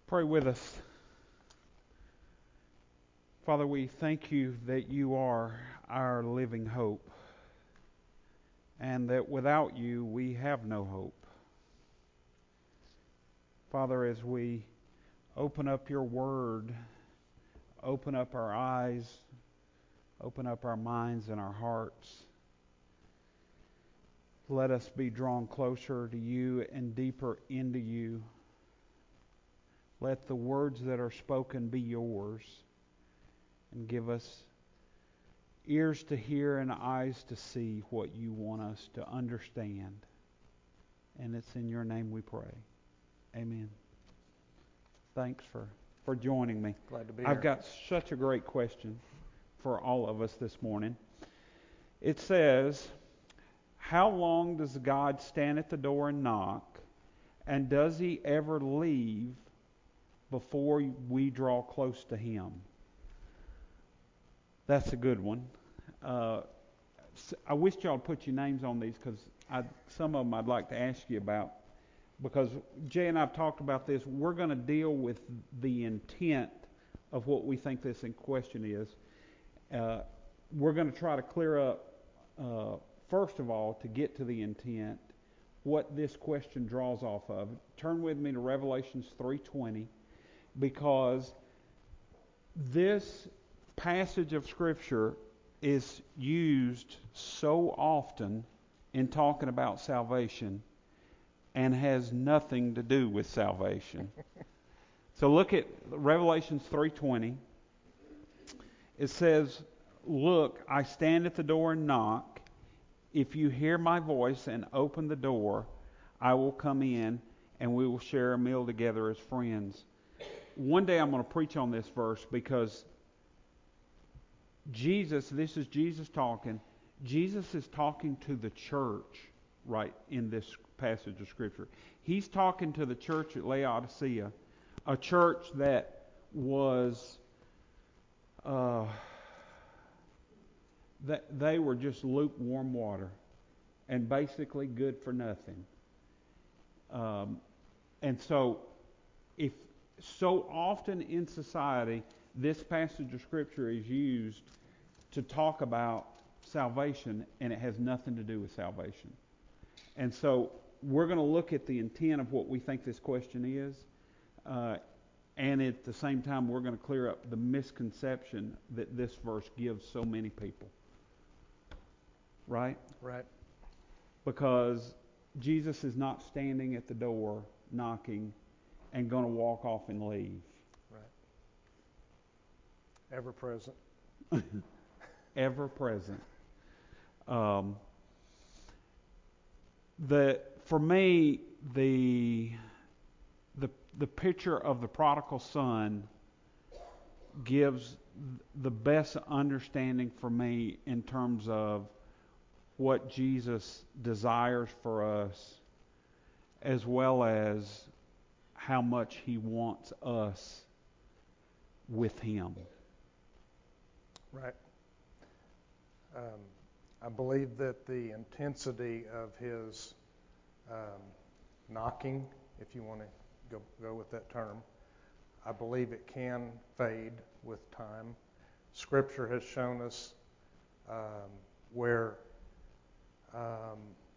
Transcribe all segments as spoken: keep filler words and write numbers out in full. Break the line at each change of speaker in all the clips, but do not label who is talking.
Pray with us. Father, we thank you that you are our living hope, and that without you we have no hope. Father, as we open up your word, open up our eyes, open up our minds and our hearts, let us be drawn closer to you and deeper into you. Let the words that are spoken be yours, and give us ears to hear and eyes to see what you want us to understand. And it's in your name we pray. Amen. Thanks for, for joining me.
Glad to be
I've
here.
got such a great question for all of us this morning. It says, how long does God stand at the door and knock? And does he ever leave before we draw close to him? That's a good one. Uh, I wish y'all would put your names on these because some of them I'd like to ask you about. Because Jay and I have talked about this. We're going to deal with the intent of what we think this in question is. Uh, we're going to try to clear up, uh, first of all, to get to the intent, what this question draws off of. Turn with me to Revelations three twenty, because this passage of Scripture is used so often in talking about salvation and has nothing to do with salvation. So look at Revelations three twenty. It says, "Look, I stand at the door and knock. If you hear my voice and open the door, I will come in and we will share a meal together as friends." One day I'm going to preach on this verse because Jesus, this is Jesus talking. Jesus is talking to the church right in this passage of Scripture. He's talking to the church at Laodicea, a church that was, uh, that they were just lukewarm water and basically good for nothing. Um, and so, if so often in society, this passage of Scripture is used to talk about salvation, and it has nothing to do with salvation. And so we're going to look at the intent of what we think this question is, uh, and at the same time we're going to clear up the misconception that this verse gives so many people. Right?
Right.
Because Jesus is not standing at the door knocking and going to walk off and leave.
Right. Ever present.
Ever present. Um, the for me the the the picture of the prodigal son gives the best understanding for me in terms of what Jesus desires for us, as well as how much he wants us with him.
Right. Um, I believe that the intensity of his um, knocking, if you want to go, go with that term, I believe it can fade with time. Scripture has shown us um, where, um,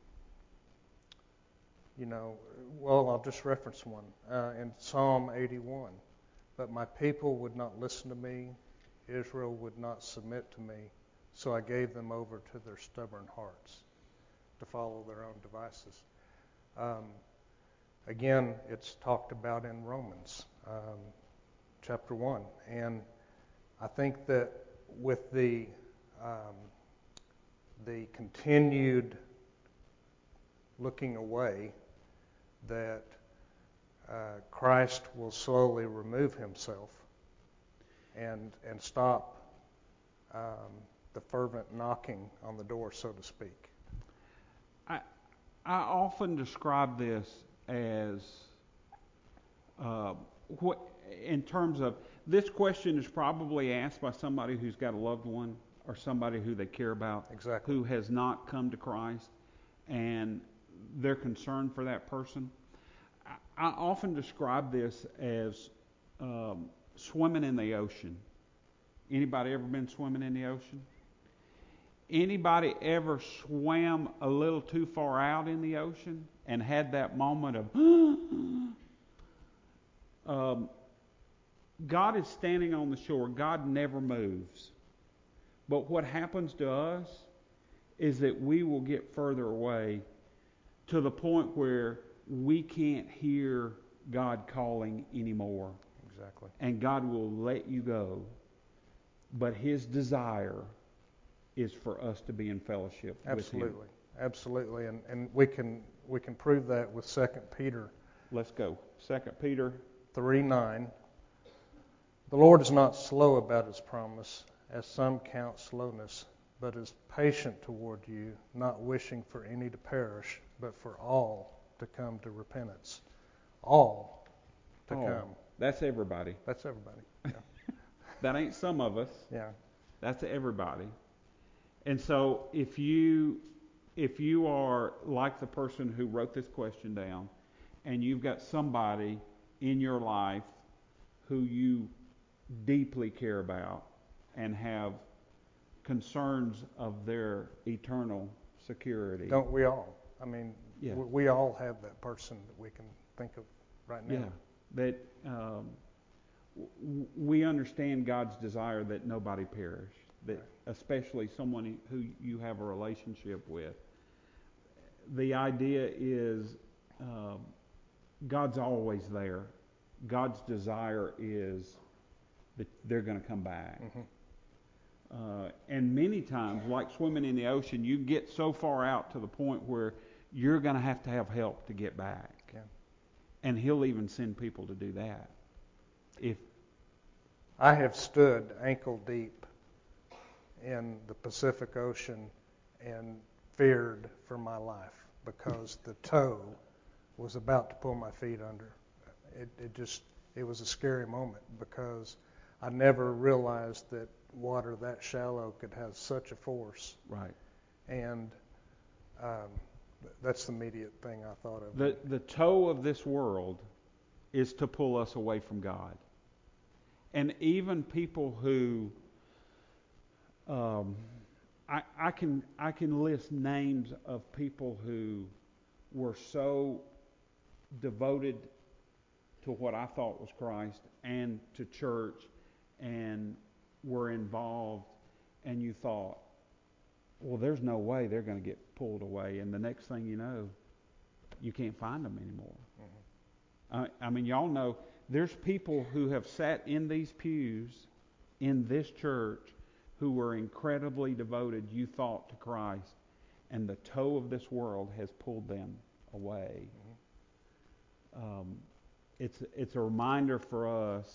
you know, well, I'll just reference one. Uh, in Psalm eighty-one, "But my people would not listen to me, Israel would not submit to me, so I gave them over to their stubborn hearts to follow their own devices." Um, again, it's talked about in Romans um, chapter one. And I think that with the um, the continued looking away, that uh, Christ will slowly remove himself and and stop um, the fervent knocking on the door, so to speak.
I I often describe this as uh, what in terms of this question is probably asked by somebody who's got a loved one or somebody who they care about,
Exactly.
who has not come to Christ, and they're concerned for that person. I, I often describe this as um, swimming in the ocean. Anybody ever been swimming in the ocean? Anybody ever swam a little too far out in the ocean and had that moment of, um, God is standing on the shore. God never moves. But what happens to us is that we will get further away to the point where we can't hear God calling anymore.
Exactly.
And God will let you go. But His desire is for us to be in fellowship
Absolutely.
with Him.
Absolutely. And and we can we can prove that with Second Peter.
Let's go. Second Peter
three nine. The Lord is not slow about His promise, as some count slowness, but is patient toward you, not wishing for any to perish, but for all to come to repentance. All to
oh,
come.
That's everybody.
That's everybody. Yeah.
That ain't some of us.
Yeah.
That's everybody. And so if you if you are like the person who wrote this question down, and you've got somebody in your life who you deeply care about and have concerns of their eternal security.
Don't we all? I mean,
yeah.
we all have that person that we can think of right now.
Yeah, that um, w- we understand God's desire that nobody perish, that
right.
especially someone who you have a relationship with. The idea is uh, God's always there. God's desire is that they're going to come back.
Mm-hmm.
Uh, and many times, like swimming in the ocean, you get so far out to the point where you're going to have to have help to get back.
Yeah.
And He'll even send people to do that. If
I have stood ankle deep in the Pacific Ocean and feared for my life because the tow was about to pull my feet under. It, it just, it was a scary moment because I never realized that water that shallow could have such a force.
right,
And um, that's the immediate thing I thought of.
the the tow of this world is to pull us away from God. And even people who um, I, I can I can list names of people who were so devoted to what I thought was Christ and to church and were involved, and you thought, well, there's no way they're going to get pulled away, and the next thing you know, you can't find them anymore. Mm-hmm. I, I mean, y'all know there's people who have sat in these pews in this church who were incredibly devoted, you thought, to Christ, and the tow of this world has pulled them away. Mm-hmm. Um, it's it's a reminder for us.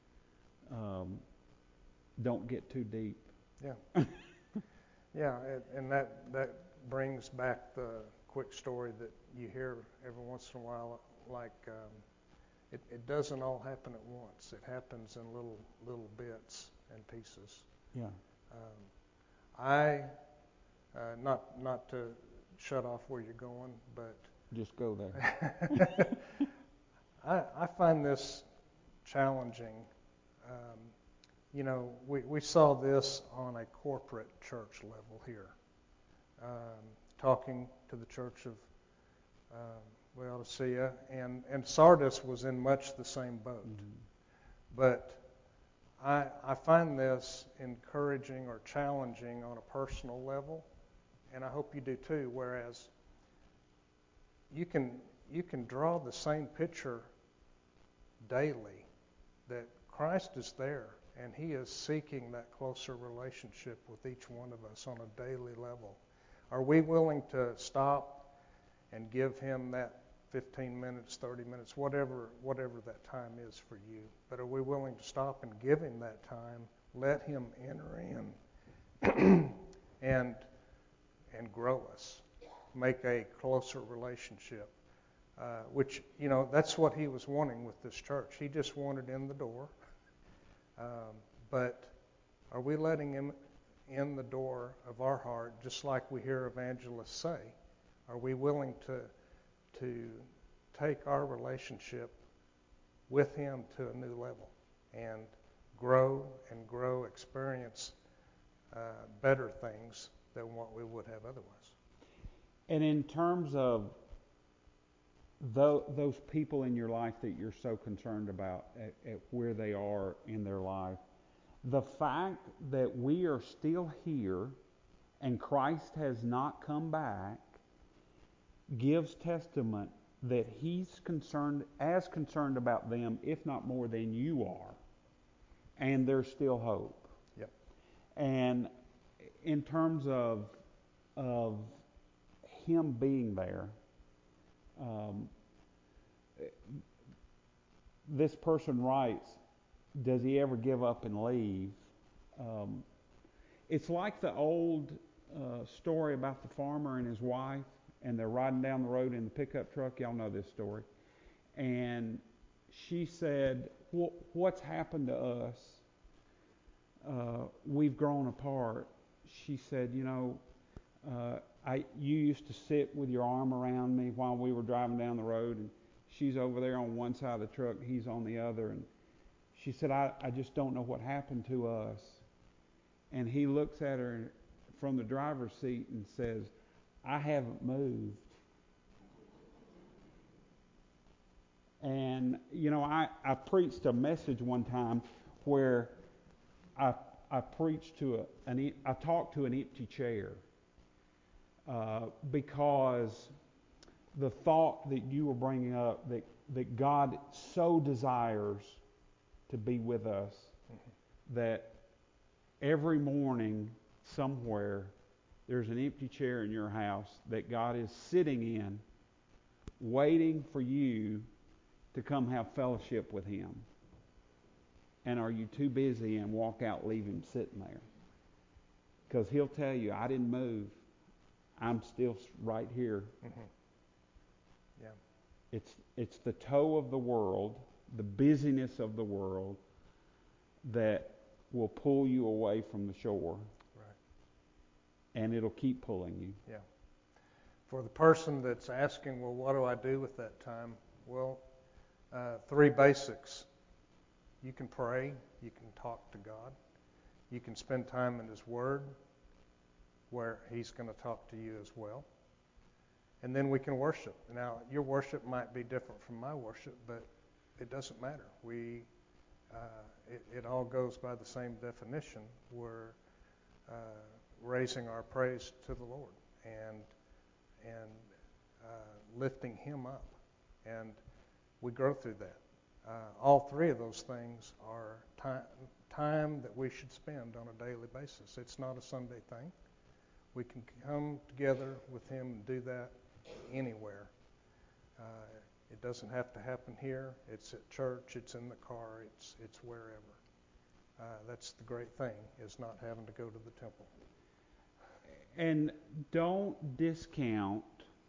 Um, don't get too deep.
Yeah. Yeah, and, and that that brings back the quick story that you hear every once in a while. Like um, it, it doesn't all happen at once. It happens in little little bits and pieces.
Yeah.
Um, I uh, not not to shut off where you're going, but
just go there.
I, I find this challenging. Um, you know, we, we saw this on a corporate church level here, um, talking to the church of um, Laodicea, and, and Sardis was in much the same boat. Mm-hmm. But I, I find this encouraging or challenging on a personal level, and I hope you do too, whereas you can you can draw the same picture daily, that Christ is there and He is seeking that closer relationship with each one of us on a daily level. Are we willing to stop and give Him that fifteen minutes, thirty minutes, whatever whatever that time is for you? But are we willing to stop and give Him that time, let Him enter in and and grow us, make a closer relationship? Uh, which, you know, that's what He was wanting with this church. He just wanted in the door. Um, but are we letting Him in the door of our heart, just like we hear evangelists say? Are we willing to to take our relationship with Him to a new level and grow and grow, experience uh, better things than what we would have otherwise.
And in terms of tho- those people in your life that you're so concerned about at, at where they are in their life, the fact that we are still here and Christ has not come back gives testament that He's concerned, as concerned about them, if not more than you are. And there's still hope.
Yep.
And in terms of of Him being there, um, this person writes, does He ever give up and leave? Um, it's like the old uh, story about the farmer and his wife, and they're riding down the road in the pickup truck. Y'all know this story. And she said, what's happened to us? Uh, we've grown apart. She said, you know, uh, I you used to sit with your arm around me while we were driving down the road, and she's over there on one side of the truck, he's on the other. And she said, I, I just don't know what happened to us. And he looks at her from the driver's seat and says, I haven't moved. And, you know, I, I preached a message one time where I I preached to a, an, I talked to an empty chair uh, because the thought that you were bringing up, that, that God so desires to be with us, mm-hmm. that every morning somewhere there's an empty chair in your house that God is sitting in, waiting for you to come have fellowship with Him. And are you too busy and walk out, leave Him sitting there? Because He'll tell you, I didn't move. I'm still right here.
Mm-hmm. Yeah.
It's it's the toe of the world, the busyness of the world, that will pull you away from the shore.
Right.
And it'll keep pulling you.
Yeah. For the person that's asking, well, what do I do with that time? Well, uh, three basics. You can pray. You can talk to God. You can spend time in His Word, where He's going to talk to you as well. And then we can worship. Now, your worship might be different from my worship, but it doesn't matter. We, uh, it, it all goes by the same definition. We're uh, raising our praise to the Lord and and uh, lifting Him up, and we grow through that. Uh, all three of those things are time, time that we should spend on a daily basis. It's not a Sunday thing. We can come together with Him and do that anywhere. Uh, it doesn't have to happen here. It's at church. It's in the car. It's it's wherever. Uh, that's the great thing, is not having to go to the temple.
And don't discount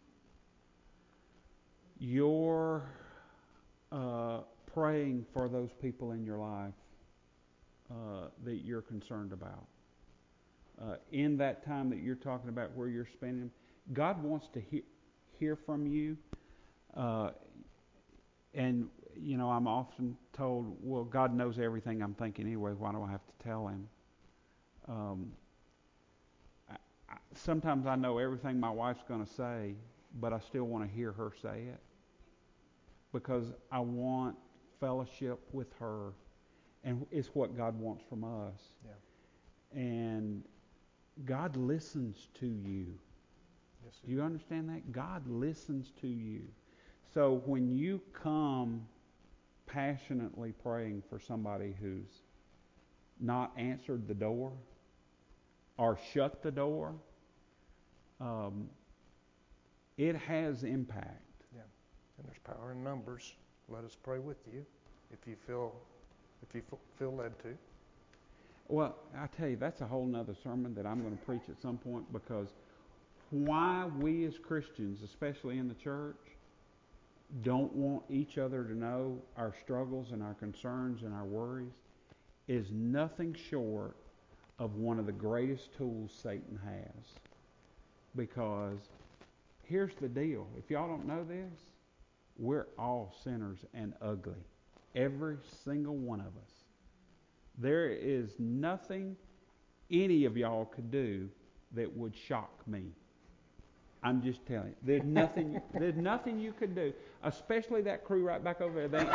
your uh, praying for those people in your life uh, that you're concerned about. Uh, in that time that you're talking about where you're spending, God wants to he- hear from you. Uh, and, you know, I'm often told, well, God knows everything I'm thinking anyway. Why do I have to tell Him? Um, I, I, sometimes I know everything my wife's going to say, but I still want to hear her say it, because I want fellowship with her, and it's what God wants from us.
Yeah.
And God listens to you.
Yes,
Do you understand that? God listens to you. So when you come passionately praying for somebody who's not answered the door or shut the door, um, it has impact.
Yeah. And there's power in numbers. Let us pray with you if you feel if you feel led to.
Well, I tell you, that's a whole nother sermon that I'm going to preach at some point, because why we as Christians, especially in the church, don't want each other to know our struggles and our concerns and our worries is nothing short of one of the greatest tools Satan has. Because here's the deal. If y'all don't know this, we're all sinners and ugly. Every single one of us. There is nothing any of y'all could do that would shock me. I'm just telling you. There's nothing there's nothing you could do. Especially that crew right back over there. They,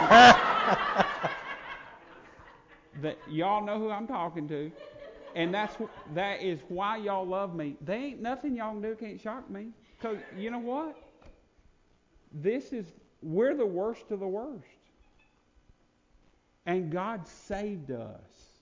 that y'all know who I'm talking to. And that's that is why y'all love me. There ain't nothing y'all can do can't shock me. Because you know what? This is we're the worst of the worst. And God saved us.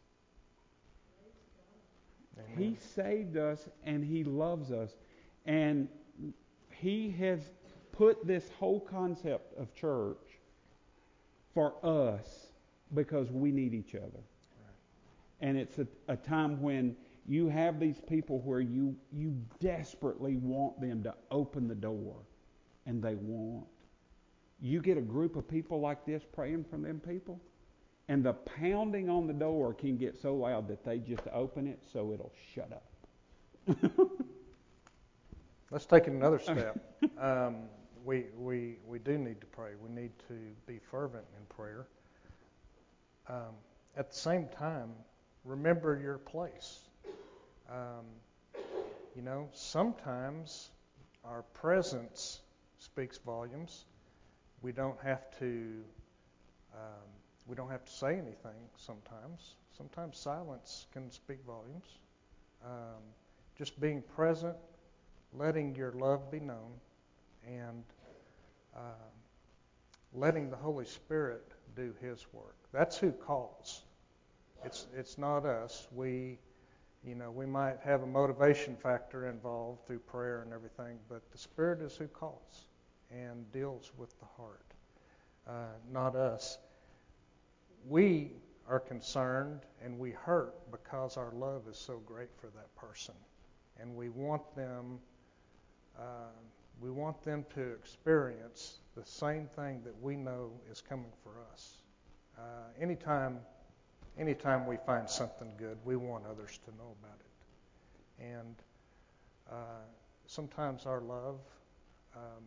Amen. He saved us and He loves us. And He has put this whole concept of church for us because we need each other. Right. And it's a, a time when you have these people where you, you desperately want them to open the door, and they won't. You get a group of people like this praying for them people, and the pounding on the door can get so loud that they just open it so it'll shut up.
Let's take it another step. um, we, we, we do need to pray. We need to be fervent in prayer. Um, at the same time, remember your place. Um, you know, sometimes our presence speaks volumes. We don't have to um, we don't have to say anything sometimes. Sometimes silence can speak volumes. Um, just being present, letting your love be known, and uh, letting the Holy Spirit do His work. That's who calls. It's it's not us. We, you know, we might have a motivation factor involved through prayer and everything, but the Spirit is who calls and deals with the heart, uh, not us. We are concerned and we hurt because our love is so great for that person, and we want them. Uh, we want them to experience the same thing that we know is coming for us. Uh, anytime, anytime we find something good, we want others to know about it. And uh, sometimes our love um,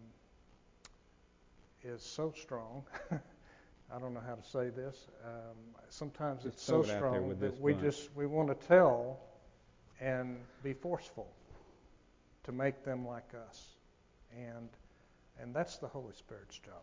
is so strong. I don't know how to say this. Um, sometimes
just
it's so
it
strong that we
bunch.
just we want to tell and be forceful to make them like us. And and that's the Holy Spirit's job.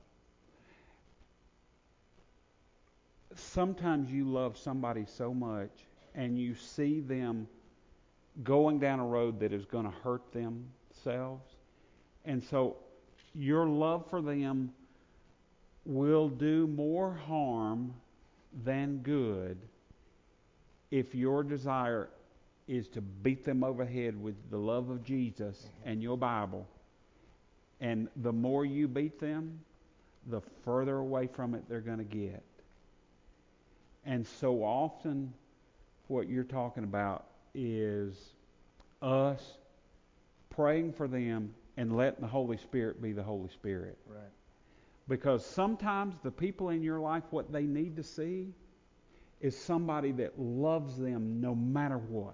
Sometimes you love somebody so much and you see them going down a road that is going to hurt themselves. And so your love for them will do more harm than good if your desire is to beat them over the head with the love of Jesus mm-hmm. and your Bible. And the more you beat them, the further away from it they're going to get. And so often what you're talking about is us praying for them and letting the Holy Spirit be the Holy Spirit.
Right.
Because sometimes the people in your life, what they need to see is somebody that loves them no matter what.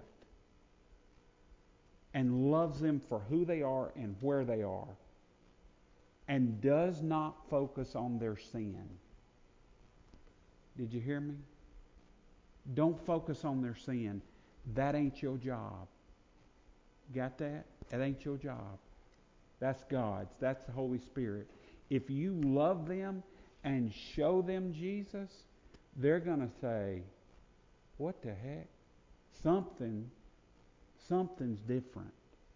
And loves them for who they are and where they are. And does not focus on their sin. Did you hear me? Don't focus on their sin. That ain't your job. Got that? That ain't your job. That's God's. That's the Holy Spirit. If you love them and show them Jesus, they're going to say, what the heck? Something, something's different.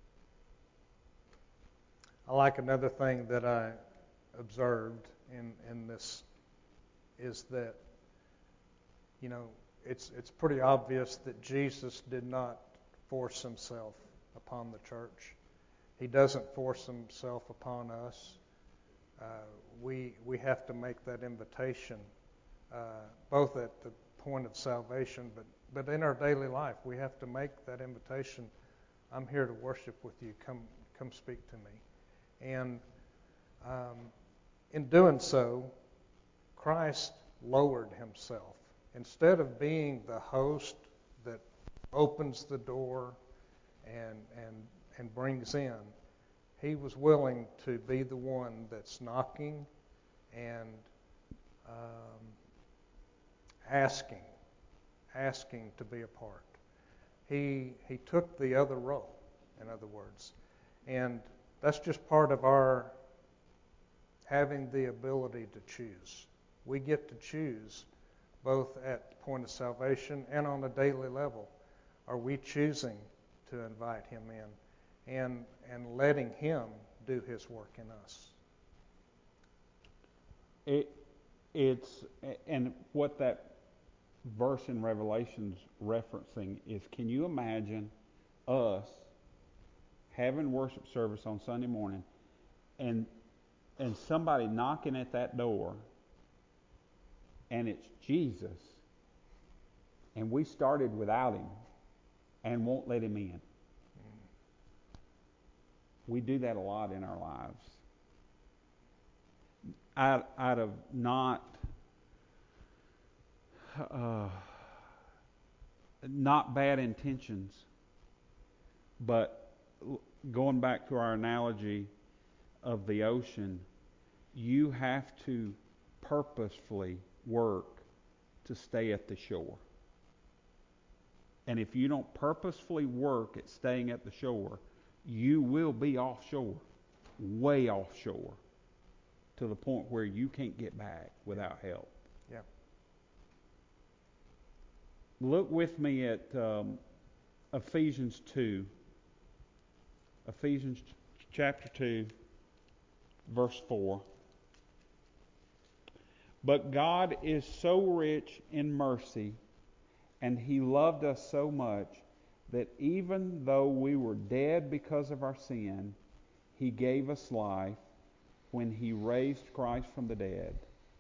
I like another thing that I observed in, in this is that, you know, it's it's pretty obvious that Jesus did not force himself upon the church. He doesn't force himself upon us. Uh, we we have to make that invitation, uh, both at the point of salvation, but, but in our daily life, we have to make that invitation. I'm here to worship with you. Come come speak to me. And um, in doing so, Christ lowered himself. Instead of being the host that opens the door and and and brings in, he was willing to be the one that's knocking and um, asking, asking to be a part. He he took the other role, in other words. And that's just part of our having the ability to choose. We get to choose both at the point of salvation and on a daily level. Are we choosing to invite him in and and letting him do his work in us?
It, it's, and what that verse in Revelation's referencing is, can you imagine us having worship service on Sunday morning and and somebody knocking at that door and it's Jesus and we started without him and won't let him in? We do that a lot in our lives. Out, out of not uh, not bad intentions, but going back to our analogy of the ocean, you have to purposefully work to stay at the shore. And if you don't purposefully work at staying at the shore, you will be offshore, way offshore, to the point where you can't get back without help.
Yeah.
Look with me at um, Ephesians two. Ephesians chapter two, verse four. But God is so rich in mercy, and he loved us so much, that even though we were dead because of our sin, he gave us life when he raised Christ from the dead.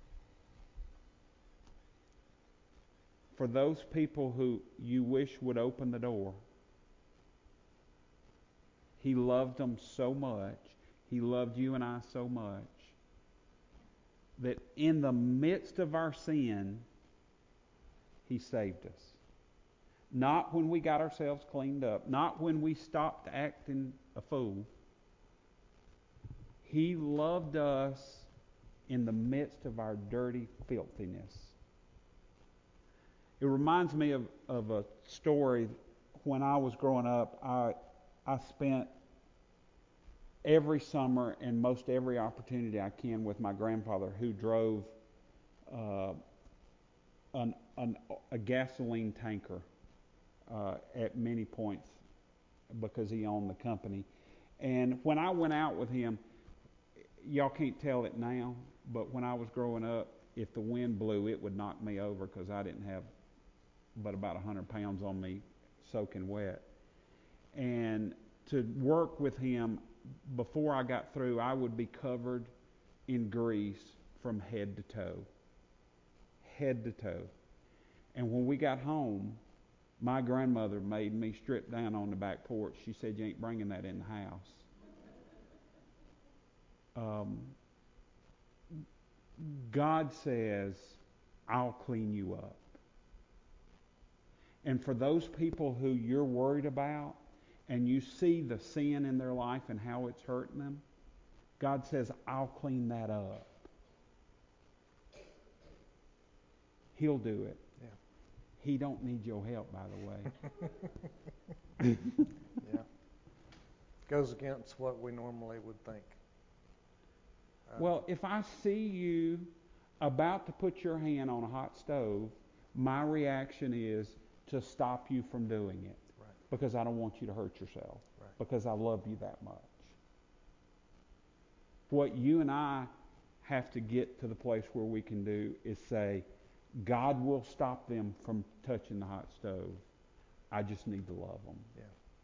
For those people who you wish would open the door, he loved them so much, he loved you and I so much, that in the midst of our sin, he saved us. Not when we got ourselves cleaned up, not when we stopped acting a fool. He loved us in the midst of our dirty filthiness. It reminds me of, of a story. When I was growing up, I I spent every summer and most every opportunity I can with my grandfather, who drove uh, an, an, a gasoline tanker uh, at many points because he owned the company. And when I went out with him, y'all can't tell it now, but when I was growing up, if the wind blew, it would knock me over because I didn't have but about one hundred pounds on me soaking wet. And to work with him, before I got through, I would be covered in grease from head to toe. Head to toe. And when we got home, my grandmother made me strip down on the back porch. She said, "You ain't bringing that in the house." Um, God says, "I'll clean you up." And for those people who you're worried about, and you see the sin in their life and how it's hurting them, God says, "I'll clean that up." He'll do it.
Yeah.
He don't need your help, by the way.
Yeah. Goes against what we normally would think. Uh,
Well, if I see you about to put your hand on a hot stove, my reaction is to stop you from doing it.
Right.
Because I don't want you to hurt yourself.
Right.
Because I love you that much. What you and I have to get to the place where we can do is say, God will stop them from touching the hot stove. I just need to love them.
Yeah.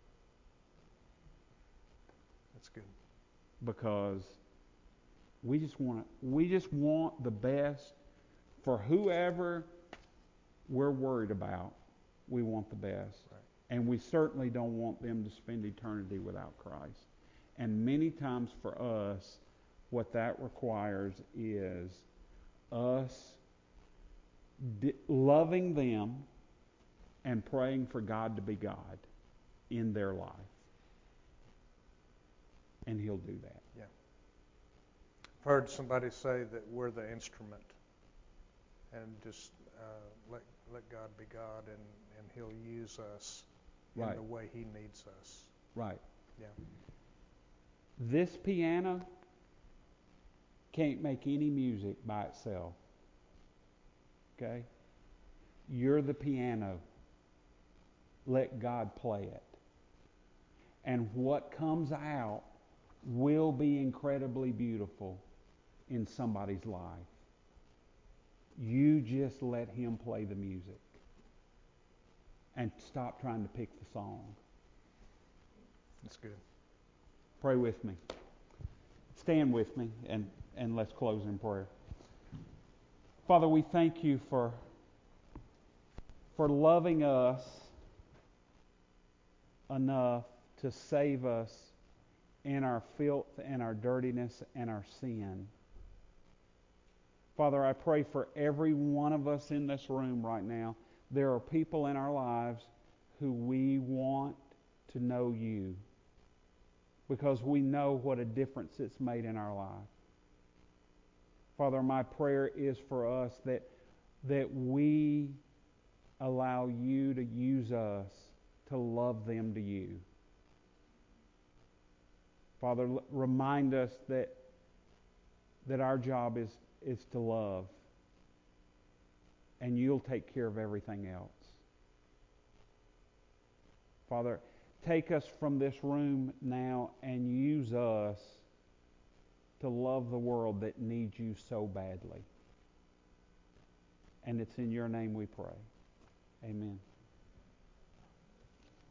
That's good.
Because we just want we just want the best for whoever we're worried about. We want the best.
Right.
And we certainly don't want them to spend eternity without Christ. And many times for us, what that requires is us di- loving them and praying for God to be God in their life. And he'll do that.
Yeah. I've heard somebody say that we're the instrument. and just uh, let let God be God, and, and He'll use us in
Right.
the way He needs us.
Right.
Yeah.
This piano can't make any music by itself. Okay? You're the piano. Let God play it. And what comes out will be incredibly beautiful in somebody's life. You just let Him play the music. And stop trying to pick the song.
That's good.
Pray with me. Stand with me and, and let's close in prayer. Father, we thank you for, for loving us enough to save us in our filth and our dirtiness and our sin. Father, I pray for every one of us in this room right now. There are people in our lives who we want to know you because we know what a difference it's made in our life. Father, my prayer is for us that, that we allow you to use us to love them to you. Father, remind us that, that our job is, is to love, and you'll take care of everything else. Father, take us from this room now and use us to love the world that needs you so badly. And it's in your name we pray. Amen.